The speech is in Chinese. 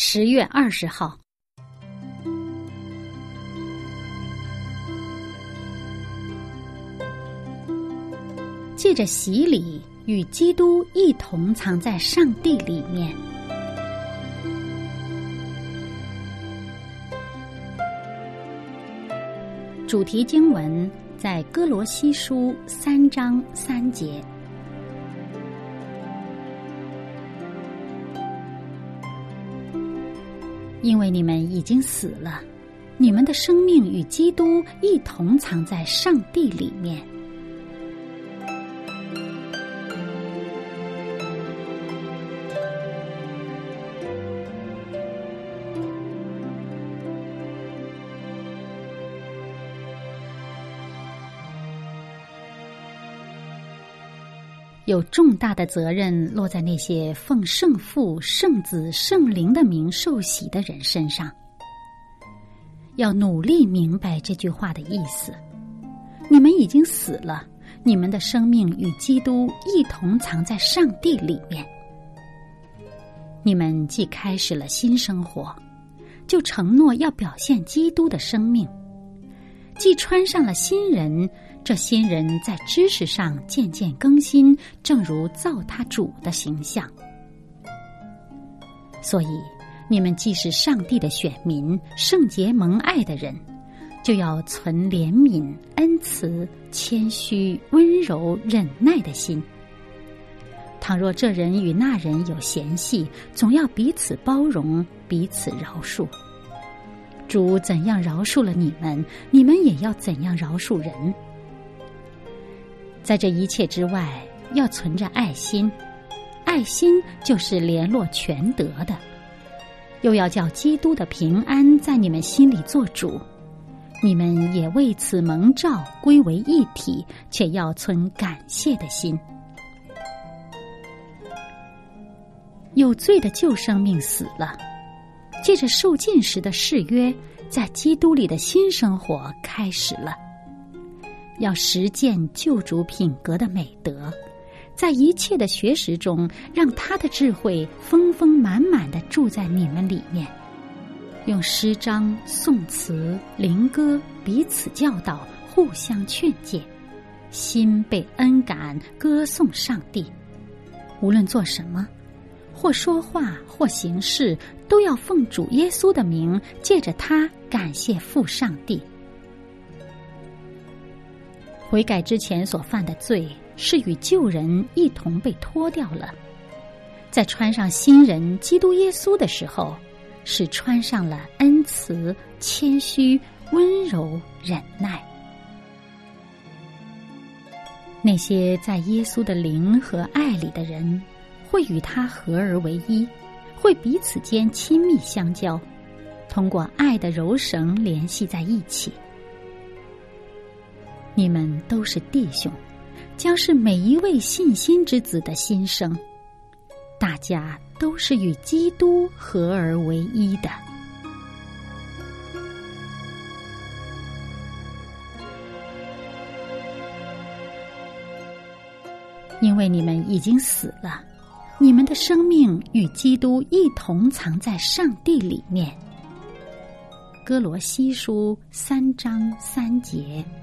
10月20号。借着洗礼，与基督一同藏在上帝里面。主题经文在哥罗西书3章3节。因为你们已经死了，你们的生命与基督一同藏在上帝里面。有重大的责任落在那些奉圣父、圣子、圣灵的名受洗的人身上。要努力明白这句话的意思。你们已经死了，你们的生命与基督一同藏在上帝里面。你们既开始了新生活，就承诺要表现基督的生命。既穿上了新人，这新人在知识上渐渐更新，正如造他主的形象。所以，你们既是上帝的选民，圣洁蒙爱的人，就要存怜悯、恩慈、谦虚、温柔、忍耐的心。倘若这人与那人有嫌隙，总要彼此包容，彼此饶恕。主怎样饶恕了你们，你们也要怎样饶恕人。在这一切之外，要存着爱心，爱心就是联络全德的。又要叫基督的平安在你们心里做主，你们也为此蒙召归为一体，且要存感谢的心。有罪的旧生命死了，借着受浸时的誓约，在基督里的新生活开始了。要实践救主品格的美德，在一切的学识中，让他的智慧丰丰满满地住在你们里面。用诗章、颂词、灵歌彼此教导，互相劝诫，心被恩感，歌颂上帝。无论做什么，或说话，或行事，都要奉主耶稣的名，借着他感谢父上帝。悔改之前所犯的罪，是与旧人一同被脱掉了。在穿上新人基督耶稣的时候，是穿上了恩慈、谦虚、温柔、忍耐。那些在耶稣的灵和爱里的人，会与他合而为一，会彼此间亲密相交，通过爱的柔绳联系在一起。你们都是弟兄，将是每一位信心之子的新生，大家都是与基督合而为一的。因为你们已经死了，你们的生命与基督一同藏在上帝里面。哥罗西书3章3节。